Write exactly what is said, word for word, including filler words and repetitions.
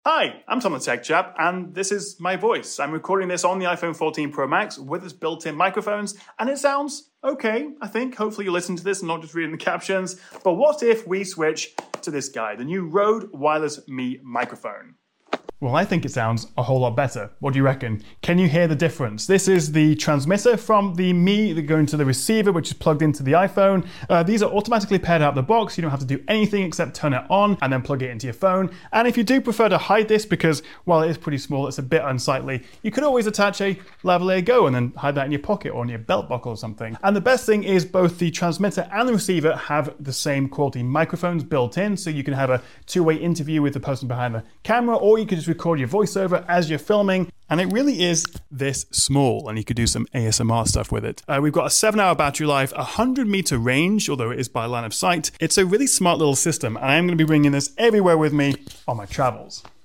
Hi, I'm Tom the Tech Chap, and this is my voice. I'm recording this on the iPhone fourteen Pro Max with its built-in microphones, and it sounds okay, I think. Hopefully you listen to this and not just reading the captions. But what if we switch to this guy, the new Rode Wireless Me microphone? Well, I think it sounds a whole lot better. What do you reckon? Can you hear the difference? This is the transmitter from the Me that go into the receiver, which is plugged into the iPhone. Uh, these are automatically paired out of the box. You don't have to do anything except turn it on and then plug it into your phone. And if you do prefer to hide this, because while it is pretty small, it's a bit unsightly, you could always attach a lavalier go and then hide that in your pocket or in your belt buckle or something. And the best thing is both the transmitter and the receiver have the same quality microphones built in, so you can have a two-way interview with the person behind the camera, or you could just record your voiceover as you're filming, and it really is this small, and you could do some A S M R stuff with it. Uh, we've got a seven hour battery life, a hundred meter range, although it is by line of sight. It's a really smart little system, and I'm going to be bringing this everywhere with me on my travels.